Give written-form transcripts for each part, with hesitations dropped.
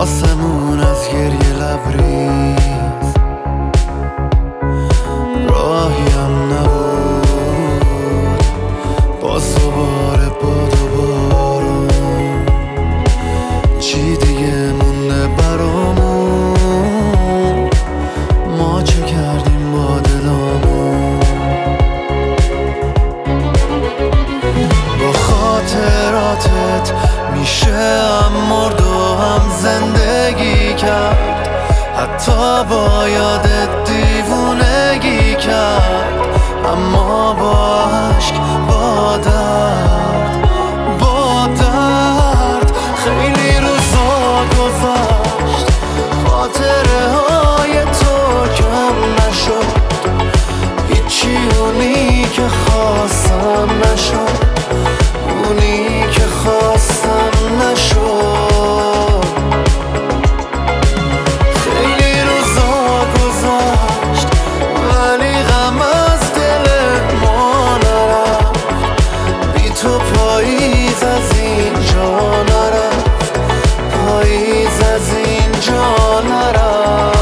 آسمون از گریه لبریز، راهیم نبود باز دوباره باد و بارون. چی دیگه مونده برامون؟ ما چه کردیم با دلامون؟ با خاطراتت میشه هم مرد و هم زندگی کرد، حتی با یادت دیوونگی کرد. اما با عشق، با درد، با درد خیلی روزا گذشت، خاطره های تو کم نشد، هیچی اونی که خواستم نشد، اونی که خواستم نشد. خیلی روزا گذشت ولی غم از دل ما نرفت، بی تو پاییز از اینجا نرفت، پاییز از اینجا نرفت.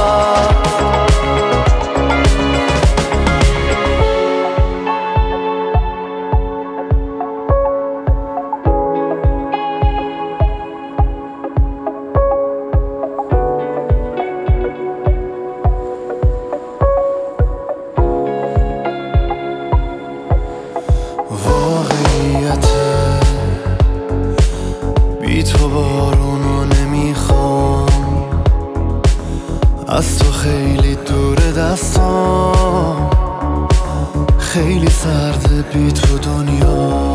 واقعیته بی تو بارونو نمیخوام، از تو خیلی دور دستام، خیلی سرده بی تو دنیا.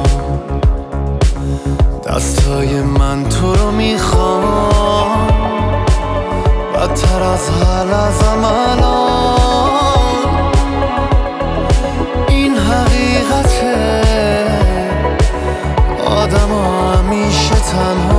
دستای من تو رو میخوام، بدتر از حال ازم الان. این حقیقته، آدم ها همیشه تنها